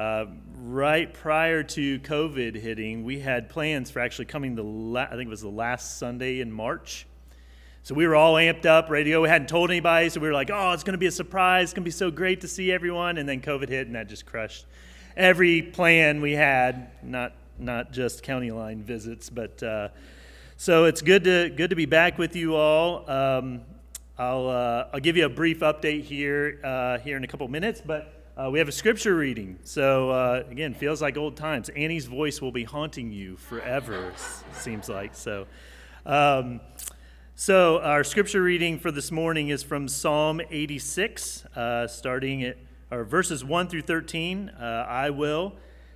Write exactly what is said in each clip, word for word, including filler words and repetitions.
Uh, right prior to COVID hitting, we had plans for actually coming the la- I think it was the last Sunday in March. So we were all amped up, ready to go. We hadn't told anybody, so we were like, oh, it's going to be a surprise. It's going to be so great to see everyone. And then COVID hit, and that just crushed every plan we had, not not just county line visits. But uh, so it's good to good to be back with you all. Um, I'll uh, I'll give you a brief update here uh, here in a couple minutes, but uh, we have a scripture reading. So uh, again, feels like old times. Annie's voice will be haunting you forever. Seems like so. Um, so our scripture reading for this morning is from Psalm eighty-six, uh, starting at or verses one through thirteen. Uh, I will.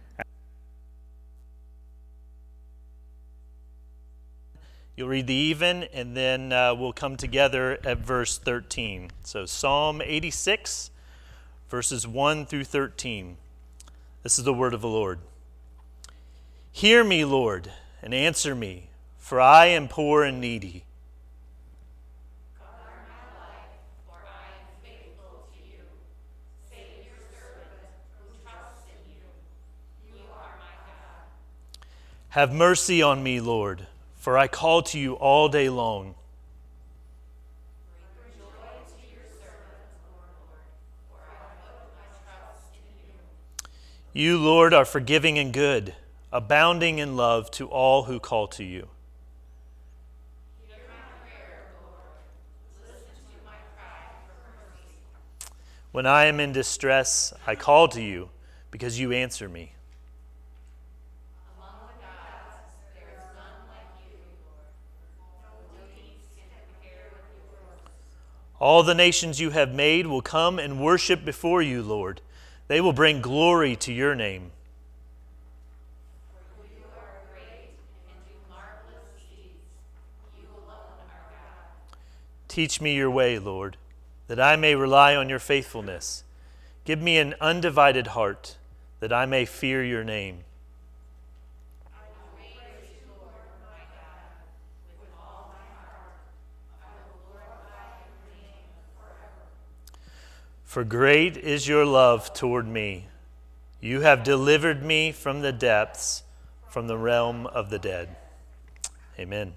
You'll read the even, and then uh, we'll come together at verse thirteen. So Psalm eighty-six, verses one through thirteen. This is the word of the Lord. Hear me, Lord, and answer me, for I am poor and needy. Guard my life, for I am faithful to you. Save your servant who trusts in you. You are my God. Have mercy on me, Lord, for I call to you all day long. Bring joy to your servant, O Lord, for I put my trust in you. You, Lord, are forgiving and good, abounding in love to all who call to you. Hear my prayer, Lord. Listen to my cry for mercy. When I am in distress, I call to you, because you answer me. Among the gods, there is none like you, Lord. No deeds can compare with yours. All the nations you have made will come and worship before you, Lord. They will bring glory to your name. For you are great and do marvelous deeds. You alone are God. Teach me your way, Lord, that I may rely on your faithfulness. Give me an undivided heart, that I may fear your name. I will praise you, Lord, my God, with all my heart. I will glorify your name forever. For great is your love toward me. You have delivered me from the depths, from the realm of the dead. Amen.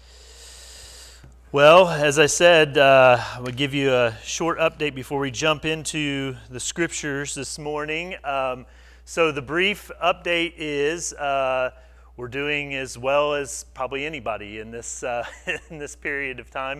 Well, as I said, uh, I will give you a short update before we jump into the scriptures this morning. Um, so the brief update is uh, we're doing as well as probably anybody in this uh, in this period of time.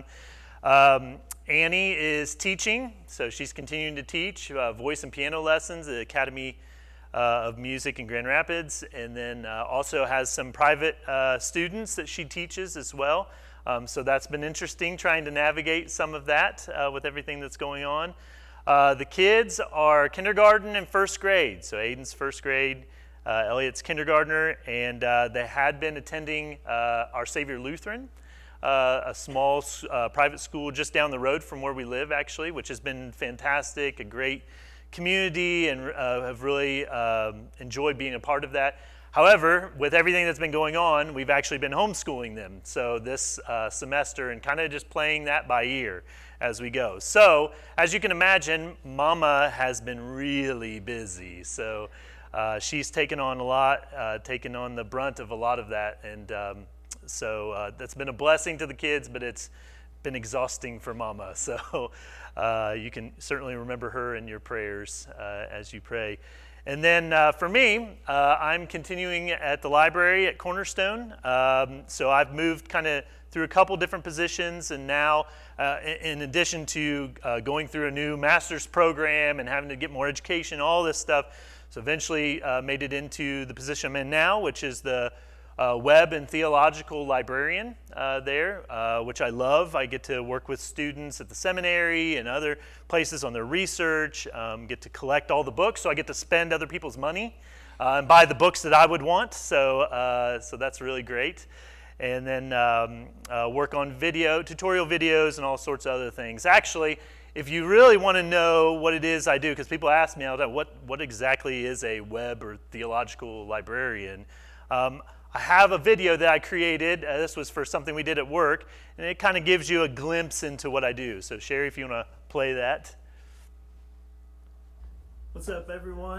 Um, Annie is teaching, so she's continuing to teach uh, voice and piano lessons at the Academy uh, of Music in Grand Rapids, and then uh, also has some private uh, students that she teaches as well. Um, so that's been interesting, trying to navigate some of that uh, with everything that's going on. Uh, the kids are kindergarten and first grade. So Aiden's first grade, uh, Elliot's kindergartner, and uh, they had been attending uh, Our Savior Lutheran, uh, a small uh, private school just down the road from where we live, actually, which has been fantastic, a great community, and uh, have really um, enjoyed being a part of that. However, with everything that's been going on, we've actually been homeschooling them. So this uh, semester, and kind of just playing that by ear as we go. So as you can imagine, Mama has been really busy. So uh, she's taken on a lot, uh, taken on the brunt of a lot of that. And um, so uh, that's been a blessing to the kids, but it's been exhausting for Mama. So uh, you can certainly remember her in your prayers uh, as you pray. And then uh, for me, uh, I'm continuing at the library at Cornerstone. Um, so I've moved kind of through a couple different positions, and now uh, in addition to uh, going through a new master's program and having to get more education, all this stuff, so eventually uh, made it into the position I'm in now, which is the Uh, web and theological librarian uh, there, uh, which I love. I get to work with students at the seminary and other places on their research, um, get to collect all the books, so I get to spend other people's money uh, and buy the books that I would want, so uh, so that's really great. And then um, uh, work on video, tutorial videos and all sorts of other things. Actually, if you really want to know what it is I do, because people ask me all the time, what, what exactly is a web or theological librarian? Um, I have a video that I created. Uh, this was for something we did at work, and it kind of gives you a glimpse into what I do. So, Sherry, if you want to play that. What's up, everyone?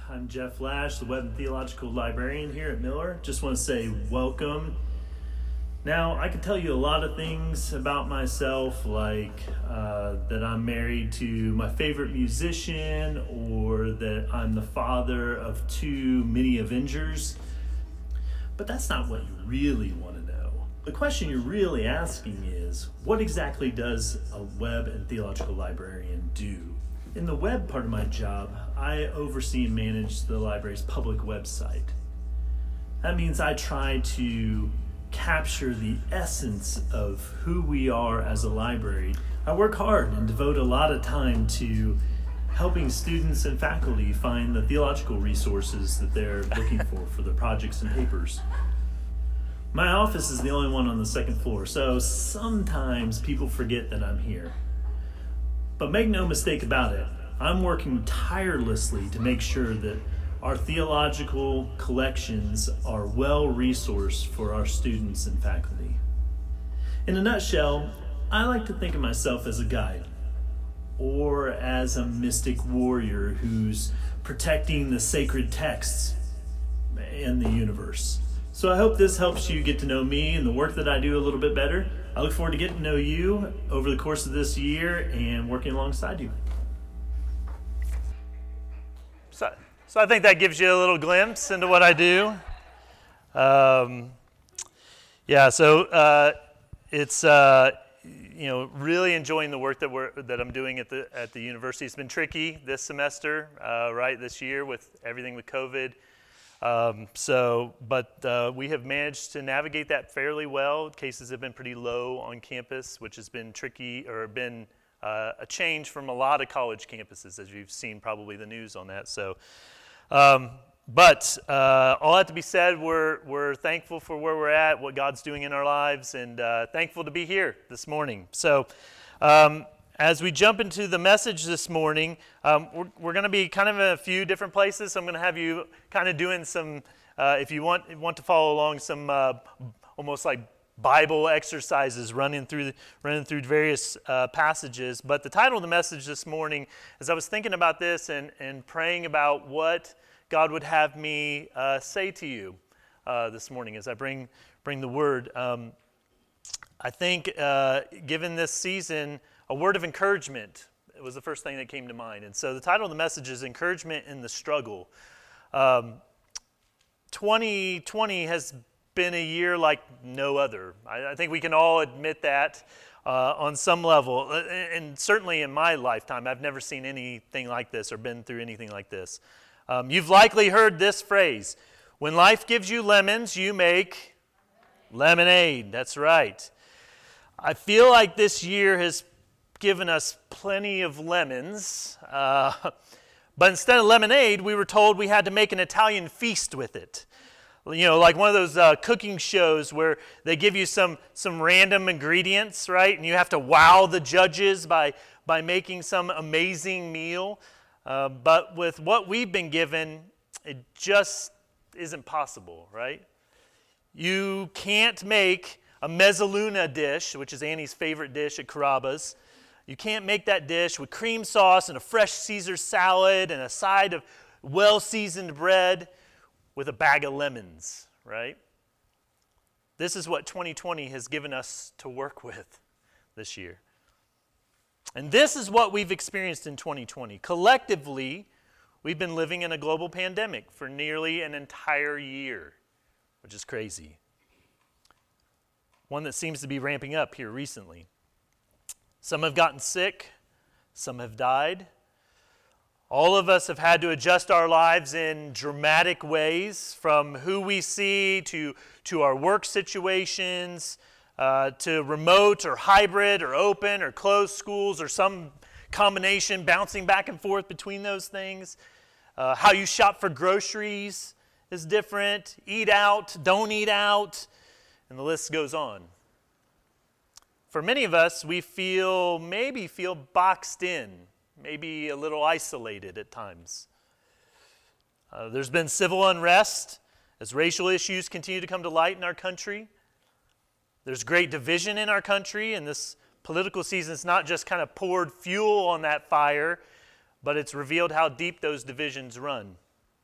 I'm Jeff Lash, the Web and Theological Librarian here at Miller. Just want to say welcome. Now, I could tell you a lot of things about myself, like uh, that I'm married to my favorite musician, or that I'm the father of two mini Avengers, but that's not what you really want to know. The question you're really asking is, what exactly does a Web and Theological Librarian do? In the web part of my job, I oversee and manage the library's public website. That means I try to capture the essence of who we are as a library. I work hard and devote a lot of time to helping students and faculty find the theological resources that they're looking for for their projects and papers. My office is the only one on the second floor, so sometimes people forget that I'm here. But make no mistake about it, I'm working tirelessly to make sure that our theological collections are well resourced for our students and faculty. In a nutshell, I like to think of myself as a guide, or as a mystic warrior who's protecting the sacred texts and the universe. So I hope this helps you get to know me and the work that I do a little bit better. I look forward to getting to know you over the course of this year and working alongside you. So, so I think that gives you a little glimpse into what I do. Um, yeah, so uh, it's uh, you know really enjoying the work that we're that I'm doing at the at the university. It's been tricky this semester, uh, right? This year with everything with COVID. Um, so, but uh, we have managed to navigate that fairly well. Cases have been pretty low on campus, which has been tricky, or been uh, a change from a lot of college campuses, as you've seen probably the news on that. So, um, but uh, all that to be said, we're we're thankful for where we're at, what God's doing in our lives, and uh, thankful to be here this morning. So. Um, As we jump into the message this morning, um, we're, we're going to be kind of in a few different places. So I'm going to have you kind of doing some, uh, if you want want to follow along, some uh, almost like Bible exercises, running through running through various uh, passages. But the title of the message this morning, as I was thinking about this and, and praying about what God would have me uh, say to you uh, this morning as I bring bring the word, um, I think uh, given this season, a word of encouragement was the first thing that came to mind. And so the title of the message is Encouragement in the Struggle. Um, twenty twenty has been a year like no other. I, I think we can all admit that uh, on some level. And certainly in my lifetime, I've never seen anything like this or been through anything like this. Um, you've likely heard this phrase, when life gives you lemons, you make lemonade. That's right. I feel like this year has given us plenty of lemons, uh, but instead of lemonade, we were told we had to make an Italian feast with it. You know, like one of those uh, cooking shows where they give you some some random ingredients, right? And you have to wow the judges by, by making some amazing meal. Uh, but with what we've been given, it just isn't possible, right? You can't make a mezzaluna dish, which is Annie's favorite dish at Carrabba's. You can't make that dish with cream sauce and a fresh Caesar salad and a side of well-seasoned bread with a bag of lemons, right? This is what twenty twenty has given us to work with this year. And this is what we've experienced in twenty twenty. Collectively, we've been living in a global pandemic for nearly an entire year, which is crazy. One that seems to be ramping up here recently. Some have gotten sick, some have died. All of us have had to adjust our lives in dramatic ways, from who we see to, to our work situations, uh, to remote or hybrid or open or closed schools or some combination, bouncing back and forth between those things. Uh, how you shop for groceries is different. Eat out, don't eat out, and the list goes on. For many of us, we feel, maybe feel boxed in, maybe a little isolated at times. Uh, there's been civil unrest as racial issues continue to come to light in our country. There's great division in our country, and this political season's not just kind of poured fuel on that fire, but it's revealed how deep those divisions run.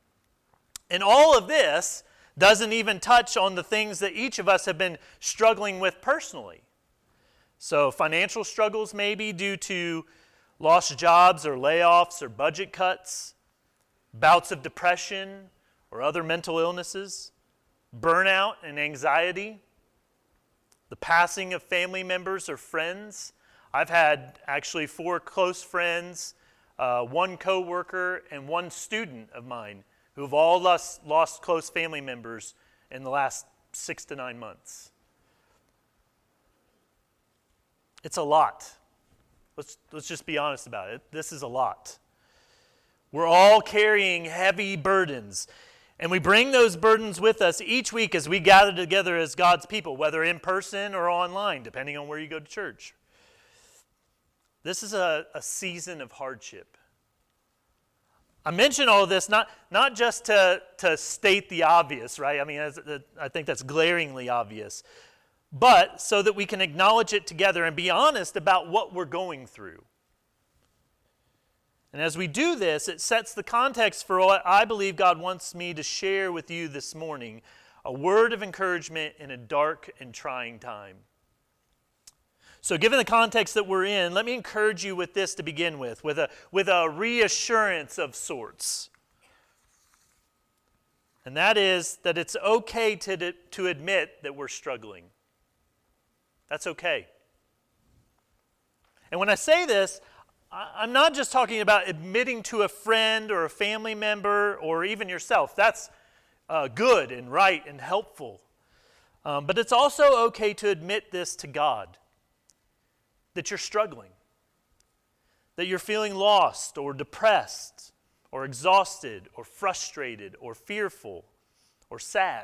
And all of this doesn't even touch on the things that each of us have been struggling with personally. So financial struggles maybe due to lost jobs or layoffs or budget cuts, bouts of depression or other mental illnesses, burnout and anxiety, the passing of family members or friends. I've had actually four close friends, uh, one coworker, and one student of mine who have all lost, lost close family members in the last six to nine months. It's a lot. Let's, let's just be honest about it. This is a lot. We're all carrying heavy burdens, and we bring those burdens with us each week as we gather together as God's people, whether in person or online, depending on where you go to church. This is a, a season of hardship. I mention all of this not, not just to, to state the obvious, right? I mean, as, uh, I think that's glaringly obvious, but so that we can acknowledge it together and be honest about what we're going through. And as we do this, it sets the context for what I believe God wants me to share with you this morning, a word of encouragement in a dark and trying time. So given the context that we're in, let me encourage you with this to begin with, with a, with a reassurance of sorts. And that is that it's okay to, to admit that we're struggling. That's okay. And when I say this, I'm not just talking about admitting to a friend or a family member or even yourself. That's uh, good and right and helpful. Um, but it's also okay to admit this to God. That you're struggling, that you're feeling lost or depressed or exhausted or frustrated or fearful or sad.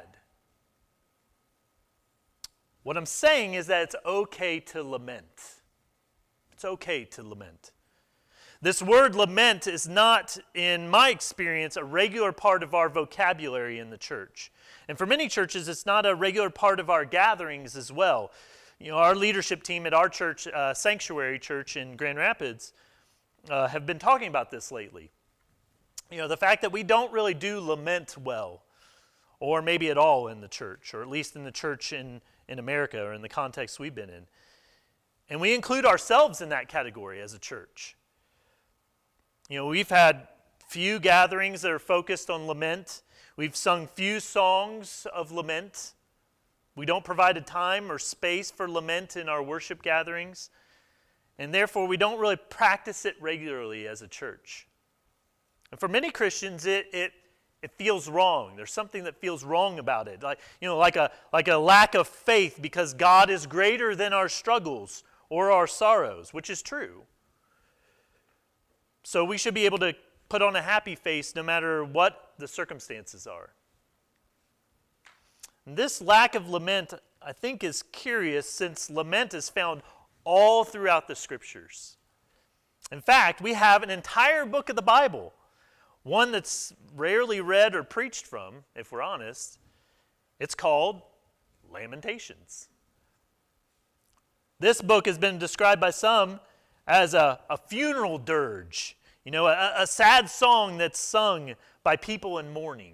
What I'm saying is that it's okay to lament. It's okay to lament. This word lament is not, in my experience, a regular part of our vocabulary in the church. And for many churches, it's not a regular part of our gatherings as well. You know, our leadership team at our church, uh, Sanctuary Church in Grand Rapids, uh, have been talking about this lately. You know, the fact that we don't really do lament well, or maybe at all in the church, or at least in the church in, in America, or in the context we've been in. And we include ourselves in that category as a church. You know, we've had few gatherings that are focused on lament. We've sung few songs of lament. We don't provide a time or space for lament in our worship gatherings, and therefore we don't really practice it regularly as a church. And for many Christians, it it it feels wrong. There's something that feels wrong about it, like you know, like a like a lack of faith because God is greater than our struggles or our sorrows, which is true. So we should be able to put on a happy face no matter what the circumstances are. This lack of lament, I think, is curious since lament is found all throughout the Scriptures. In fact, we have an entire book of the Bible, one that's rarely read or preached from, if we're honest. It's called Lamentations. This book has been described by some as a, a funeral dirge, you know, a, a sad song that's sung by people in mourning.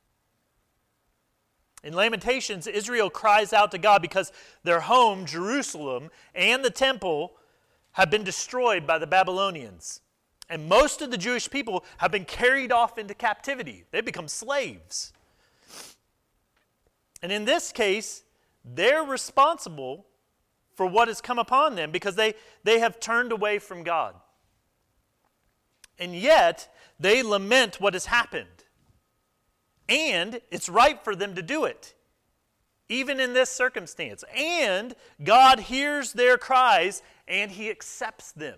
In Lamentations, Israel cries out to God because their home, Jerusalem, and the temple have been destroyed by the Babylonians. And most of the Jewish people have been carried off into captivity. They've become slaves. And in this case, they're responsible for what has come upon them because they, they have turned away from God. And yet, they lament what has happened. And it's right for them to do it, even in this circumstance. And God hears their cries, and He accepts them.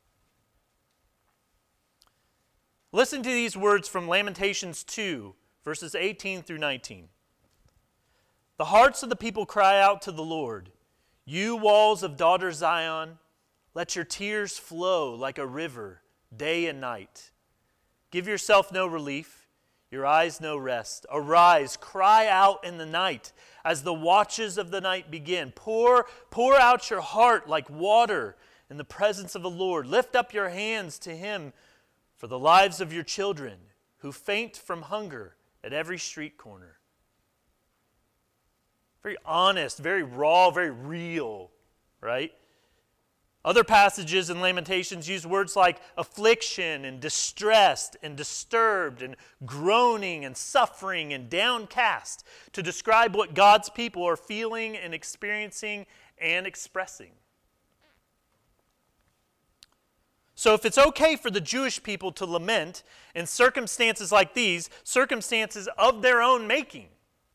Listen to these words from Lamentations two, verses eighteen through nineteen. The hearts of the people cry out to the Lord. You walls of daughter Zion, let your tears flow like a river day and night. Give yourself no relief. Your eyes no rest. Arise, cry out in the night as the watches of the night begin. Pour, pour out your heart like water in the presence of the Lord. Lift up your hands to Him for the lives of your children who faint from hunger at every street corner. Very honest, very raw, very real, right? Other passages in Lamentations use words like affliction and distressed and disturbed and groaning and suffering and downcast to describe what God's people are feeling and experiencing and expressing. So if it's okay for the Jewish people to lament in circumstances like these, circumstances of their own making,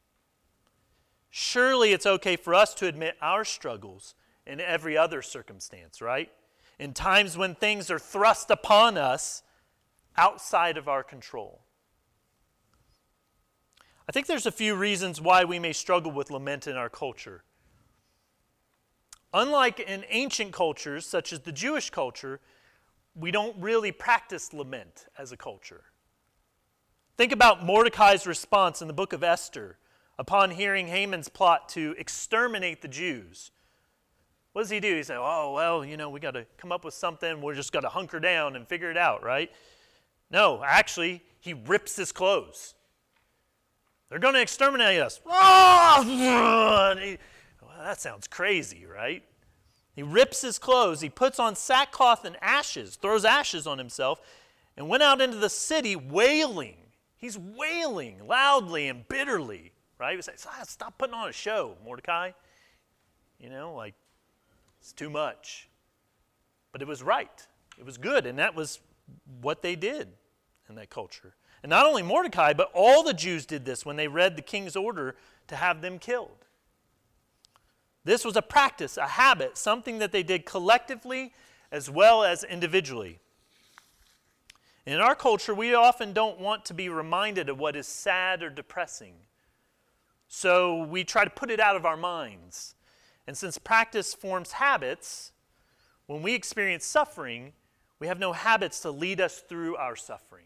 surely it's okay for us to admit our struggles in every other circumstance, right? In times when things are thrust upon us outside of our control. I think there's a few reasons why we may struggle with lament in our culture. Unlike in ancient cultures, such as the Jewish culture, we don't really practice lament as a culture. Think about Mordecai's response in the book of Esther upon hearing Haman's plot to exterminate the Jews. What does he do? He says, oh, well, you know, we got to come up with something. We're just got to hunker down and figure it out, right? No, actually, he rips his clothes. They're going to exterminate us. Oh! He, well, that sounds crazy, right? He rips his clothes. He puts on sackcloth and ashes, throws ashes on himself, and went out into the city wailing. He's wailing loudly and bitterly, right? He says, stop putting on a show, Mordecai. You know, like, it's too much. But it was right. It was good, and that was what they did in that culture. And not only Mordecai, but all the Jews did this when they read the king's order to have them killed. This was a practice, a habit, something that they did collectively as well as individually. In our culture, we often don't want to be reminded of what is sad or depressing. So we try to put it out of our minds. And since practice forms habits, when we experience suffering, we have no habits to lead us through our suffering.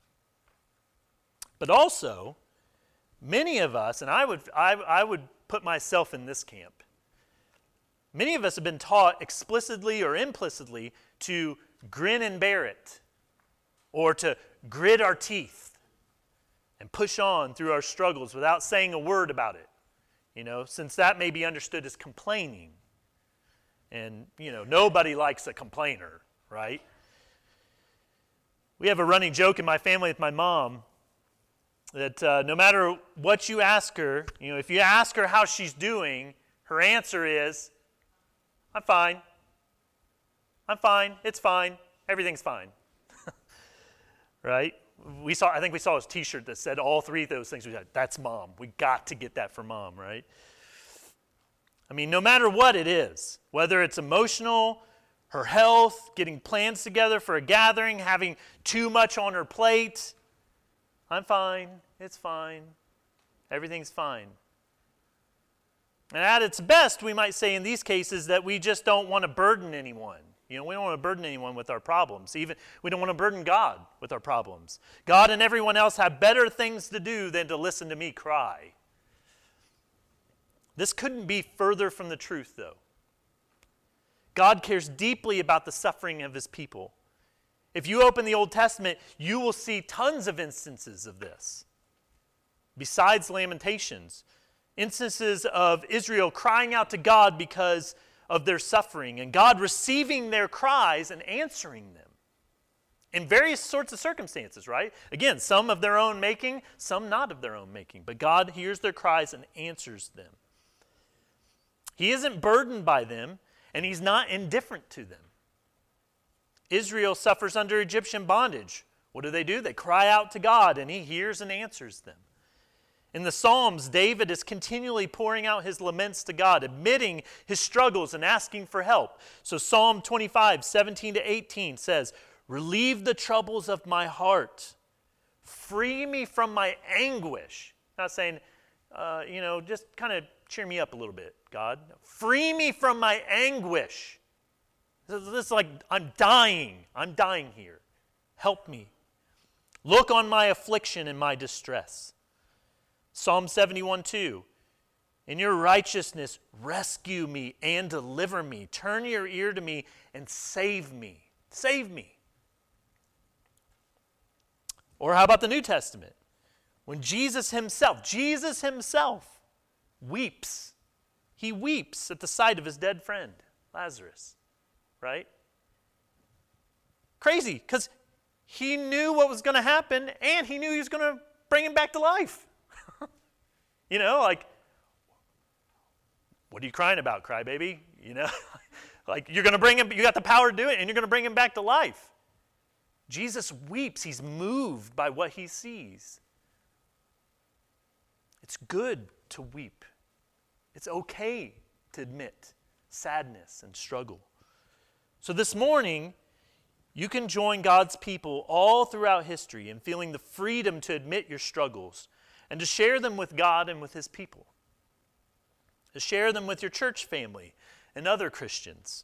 But also, many of us, and I would, I, I would put myself in this camp, many of us have been taught explicitly or implicitly to grin and bear it, or to grit our teeth and push on through our struggles without saying a word about it. You know, since that may be understood as complaining. And, you know, nobody likes a complainer, right? We have a running joke in my family with my mom that uh, no matter what you ask her, you know, if you ask her how she's doing, her answer is, I'm fine. I'm fine. It's fine. Everything's fine. Right? We saw, I think we saw his t-shirt that said all three of those things. We said, that's mom. We got to get that for mom, right? I mean, no matter what it is, whether it's emotional, her health, getting plans together for a gathering, having too much on her plate, I'm fine. It's fine. Everything's fine. And at its best, we might say in these cases that we just don't want to burden anyone. You know, we don't want to burden anyone with our problems. Even we don't want to burden God with our problems. God and everyone else have better things to do than to listen to me cry. This couldn't be further from the truth, though. God cares deeply about the suffering of his people. If you open the Old Testament, you will see tons of instances of this. Besides Lamentations, instances of Israel crying out to God because of their suffering, and God receiving their cries and answering them in various sorts of circumstances, right? Again, some of their own making, some not of their own making, but God hears their cries and answers them. He isn't burdened by them, and he's not indifferent to them. Israel suffers under Egyptian bondage. What do they do? They cry out to God, and he hears and answers them. In the Psalms, David is continually pouring out his laments to God, admitting his struggles and asking for help. So Psalm twenty-five, seventeen to eighteen says, relieve the troubles of my heart. Free me from my anguish. Not saying, uh, you know, just kind of cheer me up a little bit, God. Free me from my anguish. This is like, I'm dying. I'm dying here. Help me. Look on my affliction and my distress. Psalm seventy-one, two. In your righteousness, rescue me and deliver me. Turn your ear to me and save me. Save me. Or how about the New Testament? When Jesus himself, Jesus himself weeps. He weeps at the sight of his dead friend, Lazarus, right? Crazy, because he knew what was going to happen, and he knew he was going to bring him back to life. You know, like, what are you crying about, crybaby? You know, like you're going to bring him, you got the power to do it, and you're going to bring him back to life. Jesus weeps. He's moved by what he sees. It's good to weep. It's okay to admit sadness and struggle. So this morning, you can join God's people all throughout history in feeling the freedom to admit your struggles and to share them with God and with his people. To share them with your church family and other Christians.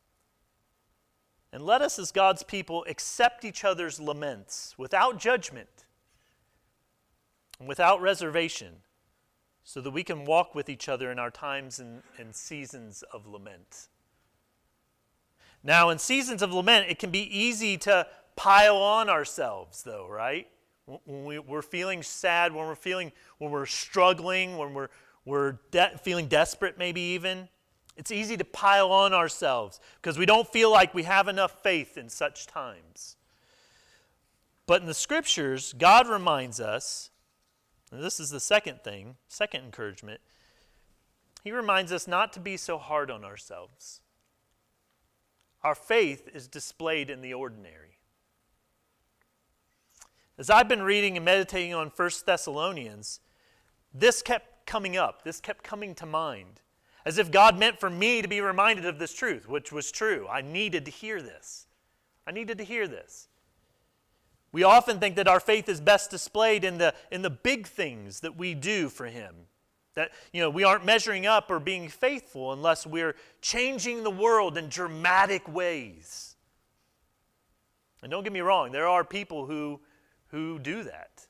And let us as God's people accept each other's laments without judgment and without reservation so that we can walk with each other in our times and, and seasons of lament. Now, in seasons of lament, it can be easy to pile on ourselves, though, right? When we, we're feeling sad, when we're feeling, when we're struggling, when we're, we're de- feeling desperate maybe even, it's easy to pile on ourselves because we don't feel like we have enough faith in such times. But in the Scriptures, God reminds us, and this is the second thing, second encouragement, he reminds us not to be so hard on ourselves. Our faith is displayed in the ordinary. As I've been reading and meditating on First Thessalonians, this kept coming up, this kept coming to mind, as if God meant for me to be reminded of this truth, which was true. I needed to hear this. I needed to hear this. We often think that our faith is best displayed in the, in the big things that we do for him. That, you know, we aren't measuring up or being faithful unless we're changing the world in dramatic ways. And don't get me wrong, there are people who, who do that.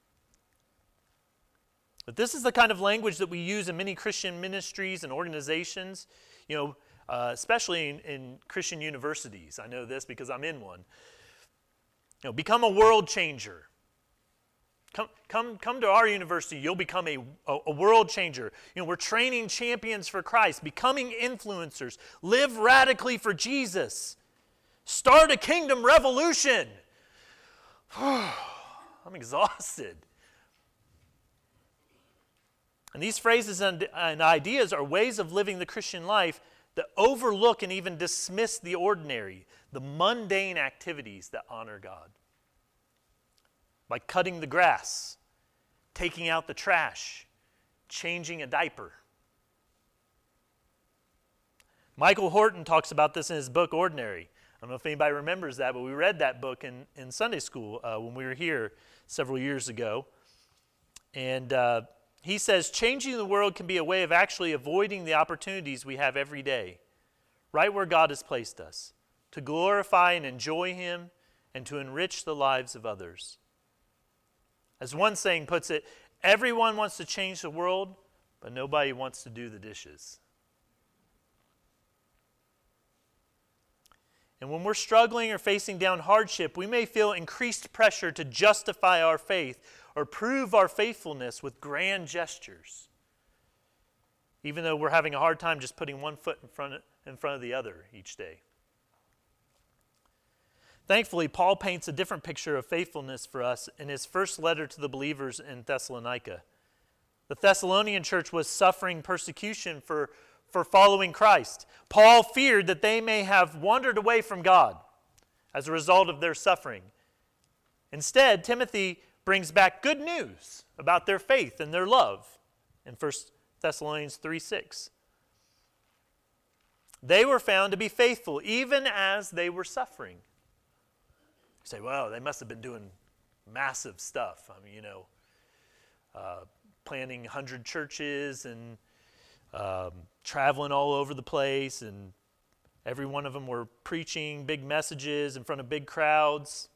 But this is the kind of language that we use in many Christian ministries and organizations, you know, uh, especially in, in Christian universities. I know this because I'm in one. You know, become a world changer. Come, come, come to our university. You'll become a, a, a world changer. You know, we're training champions for Christ, becoming influencers. Live radically for Jesus. Start a kingdom revolution. I'm exhausted. And these phrases and, and ideas are ways of living the Christian life that overlook and even dismiss the ordinary, the mundane activities that honor God. Like cutting the grass, taking out the trash, changing a diaper. Michael Horton talks about this in his book, Ordinary. I don't know if anybody remembers that, but we read that book in, in Sunday school uh, when we were here several years ago. And uh, he says, changing the world can be a way of actually avoiding the opportunities we have every day, right where God has placed us, to glorify and enjoy him and to enrich the lives of others. As one saying puts it, everyone wants to change the world, but nobody wants to do the dishes. And when we're struggling or facing down hardship, we may feel increased pressure to justify our faith or prove our faithfulness with grand gestures, even though we're having a hard time just putting one foot in front of, in front of the other each day. Thankfully, Paul paints a different picture of faithfulness for us in his first letter to the believers in Thessalonica. The Thessalonian church was suffering persecution for, for following Christ. Paul feared that they may have wandered away from God as a result of their suffering. Instead, Timothy brings back good news about their faith and their love in First Thessalonians three six. They were found to be faithful even as they were suffering. You say, well, they must have been doing massive stuff. I mean, you know, uh, planning one hundred churches and um, traveling all over the place, and every one of them were preaching big messages in front of big crowds.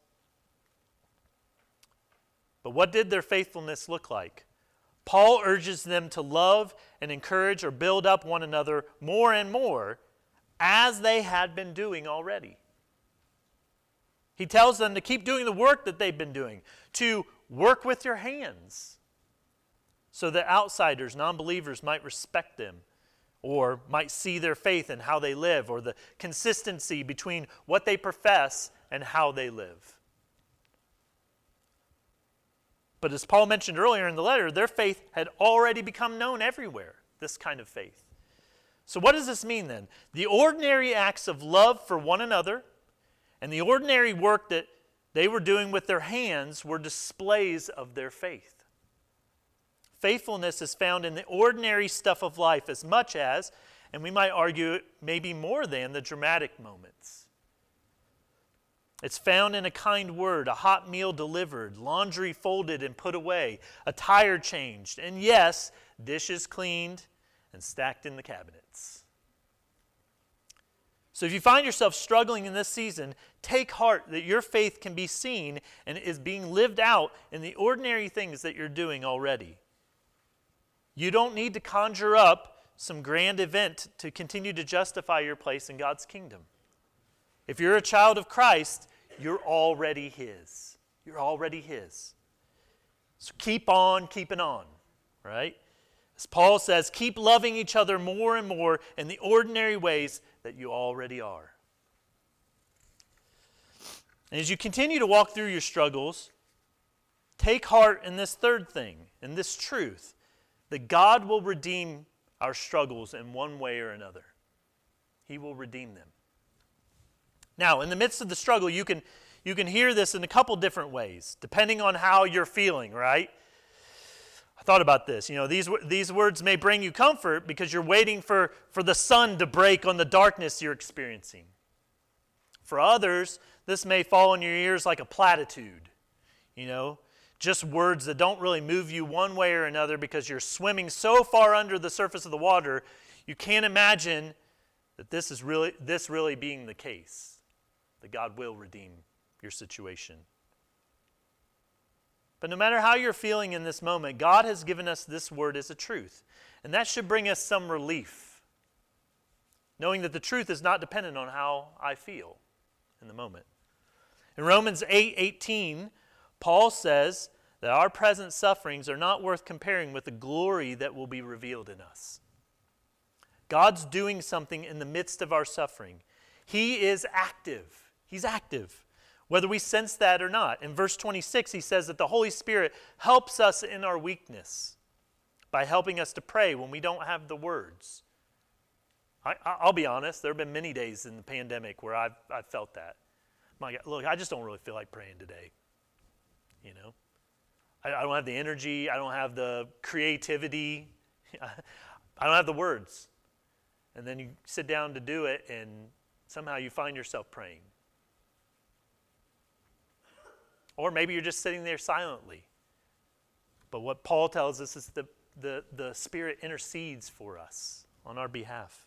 But what did their faithfulness look like? Paul urges them to love and encourage or build up one another more and more as they had been doing already. He tells them to keep doing the work that they've been doing, to Work with your hands so that outsiders, non-believers, might respect them or might see their faith in how they live, or the consistency between what they profess and how they live. But as Paul mentioned earlier in the letter, their faith had already become known everywhere, this kind of faith. So what does this mean then? The ordinary acts of love for one another and the ordinary work that they were doing with their hands were displays of their faith. Faithfulness is found in the ordinary stuff of life as much as, and we might argue maybe more than, the dramatic moments. It's found in a kind word, a hot meal delivered, laundry folded and put away, a tire changed, and yes, dishes cleaned and stacked in the cabinets. So if you find yourself struggling in this season, take heart that your faith can be seen and is being lived out in the ordinary things that you're doing already. You don't need to conjure up some grand event to continue to justify your place in God's kingdom. If you're a child of Christ, you're already His. You're already His. So keep on keeping on, right? As Paul says, keep loving each other more and more in the ordinary ways that you already are. And as you continue to walk through your struggles, take heart in this third thing, in this truth, that God will redeem our struggles in one way or another. He will redeem them. Now, in the midst of the struggle, you can, you can hear this in a couple different ways, depending on how you're feeling, right? I thought about this. You know, these, these words may bring you comfort because you're waiting for, for the sun to break on the darkness you're experiencing. For others, this may fall in your ears like a platitude, you know, just words that don't really move you one way or another because you're swimming so far under the surface of the water, you can't imagine that this is really this really being the case, that God will redeem your situation. But no matter how you're feeling in this moment, God has given us this word as a truth, and that should bring us some relief, knowing that the truth is not dependent on how I feel in the moment. In Romans eight eighteen, Paul says that our present sufferings are not worth comparing with the glory that will be revealed in us. God's doing something in the midst of our suffering. He is active. He's active, whether we sense that or not. In verse twenty-six, he says that the Holy Spirit helps us in our weakness by helping us to pray when we don't have the words. I, I'll be honest, there have been many days in the pandemic where I've, I've felt that. My God, look, I just don't really feel like praying today. You know, I, I don't have the energy. I don't have the creativity. I don't have the words. And then you sit down to do it, and somehow you find yourself praying. Or maybe you're just sitting there silently. But what Paul tells us is the, the, the Spirit intercedes for us on our behalf.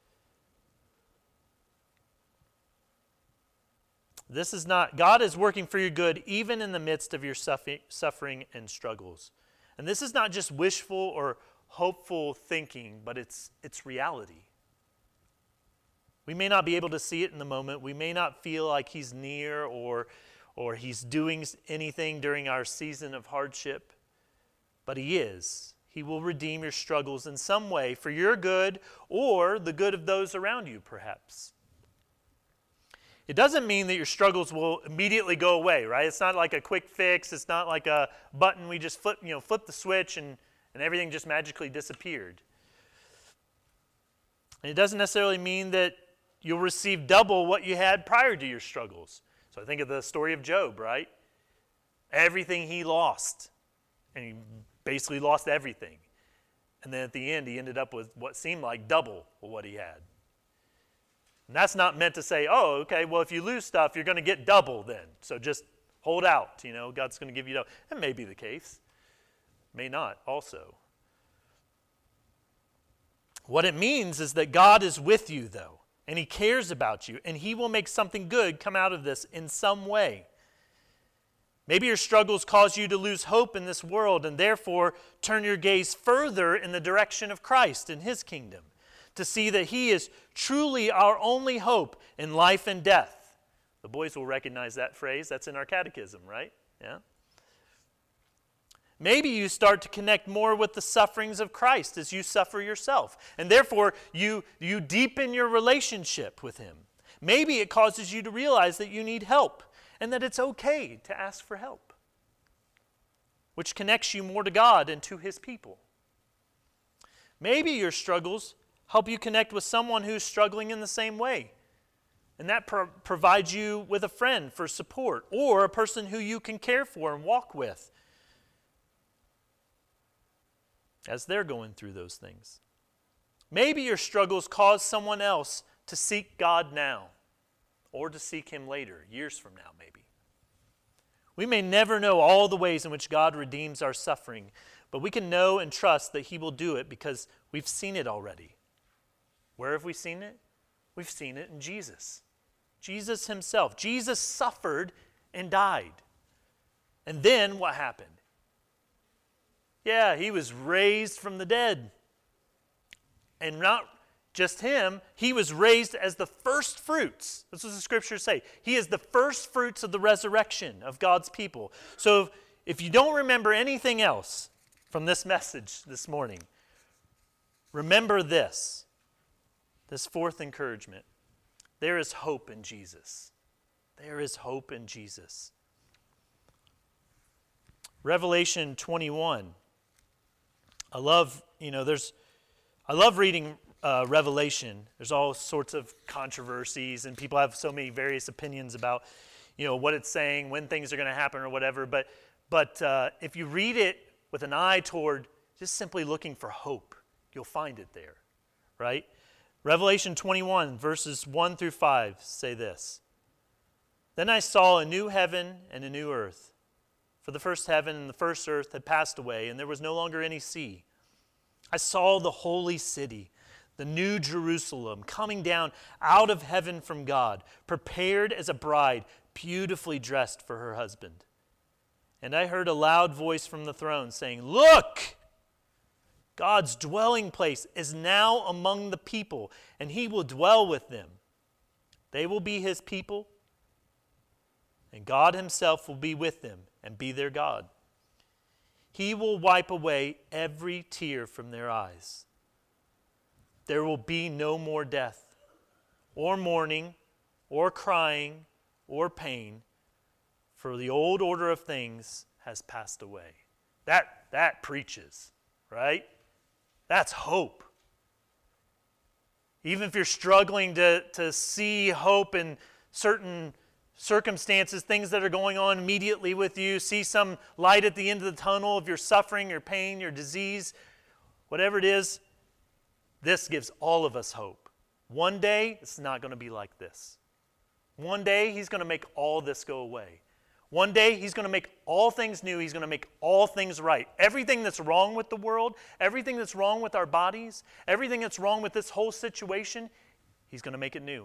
This is not, God is working for your good even in the midst of your suffering and struggles. And this is not just wishful or hopeful thinking, but it's it's reality. We may not be able to see it in the moment. We may not feel like He's near or, or He's doing anything during our season of hardship, but He is. He will redeem your struggles in some way for your good or the good of those around you, perhaps. It doesn't mean that your struggles will immediately go away, right? It's not like a quick fix. It's not like a button we just flip, you know, flip the switch and, and everything just magically disappeared. And it doesn't necessarily mean that you'll receive double what you had prior to your struggles. So I think of the story of Job, right? Everything he lost, and he basically lost everything. And then at the end, he ended up with what seemed like double what he had. And that's not meant to say, oh, okay, well, if you lose stuff, you're going to get double then. So just hold out, you know, God's going to give you double. That may be the case. May not also. What it means is that God is with you, though, and He cares about you, and He will make something good come out of this in some way. Maybe your struggles cause you to lose hope in this world and therefore turn your gaze further in the direction of Christ and His kingdom, to see that He is truly our only hope in life and death. The boys will recognize that phrase. That's in our catechism, right? Yeah. Maybe you start to connect more with the sufferings of Christ as you suffer yourself, and therefore you, you deepen your relationship with him. Maybe it causes you to realize that you need help and that it's okay to ask for help, which connects you more to God and to his people. Maybe your struggles help you connect with someone who's struggling in the same way, and that pro- provides you with a friend for support or a person who you can care for and walk with as they're going through those things. Maybe your struggles cause someone else to seek God now or to seek him later, years from now maybe. We may never know all the ways in which God redeems our suffering, but we can know and trust that he will do it because we've seen it already. Where have we seen it? We've seen it in Jesus. Jesus himself. Jesus suffered and died. And then what happened? Yeah, he was raised from the dead. And not just him, he was raised as the first fruits. That's what the scriptures say. He is the first fruits of the resurrection of God's people. So if you don't remember anything else from this message this morning, remember this, this fourth encouragement. There is hope in Jesus. There is hope in Jesus. Revelation twenty-one. I love, you know, there's, I love reading uh, Revelation. There's all sorts of controversies, and people have so many various opinions about, you know, what it's saying, when things are going to happen, or whatever. But, but uh, if you read it with an eye toward just simply looking for hope, you'll find it there, right? Revelation twenty-one, verses one through five say this. Then I saw a new heaven and a new earth. For the first heaven and the first earth had passed away, and there was no longer any sea. I saw the holy city, the new Jerusalem, coming down out of heaven from God, prepared as a bride, beautifully dressed for her husband. And I heard a loud voice from the throne saying, "Look! God's dwelling place is now among the people, and he will dwell with them. They will be his people, and God himself will be with them and be their God. He will wipe away every tear from their eyes. There will be no more death, or mourning, or crying, or pain, for the old order of things has passed away." That, that preaches, right? That's hope. Even if you're struggling to, to see hope in certain circumstances, things that are going on immediately with you, see some light at the end of the tunnel of your suffering, your pain, your disease, whatever it is, this gives all of us hope. One day, it's not going to be like this. One day, he's going to make all this go away. One day, he's going to make all things new. He's going to make all things right. Everything that's wrong with the world, everything that's wrong with our bodies, everything that's wrong with this whole situation, he's going to make it new.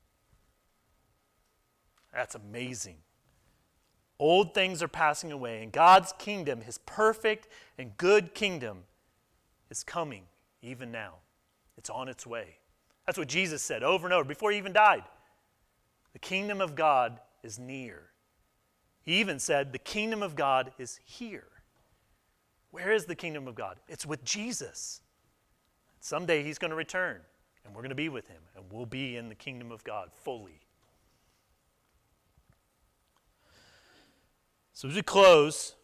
That's amazing. Old things are passing away, and God's kingdom, his perfect and good kingdom, is coming even now. It's on its way. That's what Jesus said over and over before he even died. The kingdom of God is near. He even said the kingdom of God is here. Where is the kingdom of God? It's with Jesus. Someday he's going to return, and we're going to be with him, and we'll be in the kingdom of God fully. So as we close,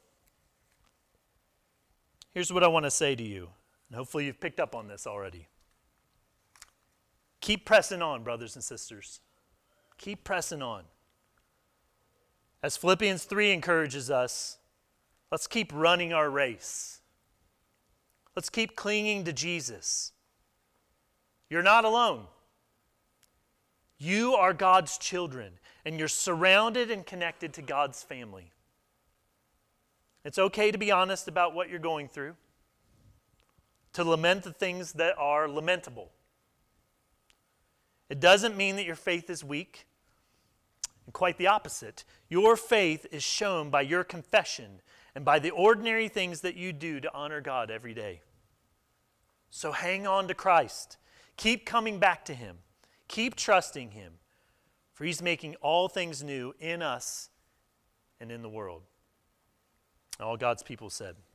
here's what I want to say to you, and hopefully you've picked up on this already. Keep pressing on, brothers and sisters. Keep pressing on. As Philippians three encourages us, let's keep running our race. Let's keep clinging to Jesus. You're not alone. You are God's children, and you're surrounded and connected to God's family. It's okay to be honest about what you're going through, to lament the things that are lamentable. It doesn't mean that your faith is weak. And quite the opposite. Your faith is shown by your confession and by the ordinary things that you do to honor God every day. So hang on to Christ. Keep coming back to him. Keep trusting him, for he's making all things new in us and in the world. All God's people said.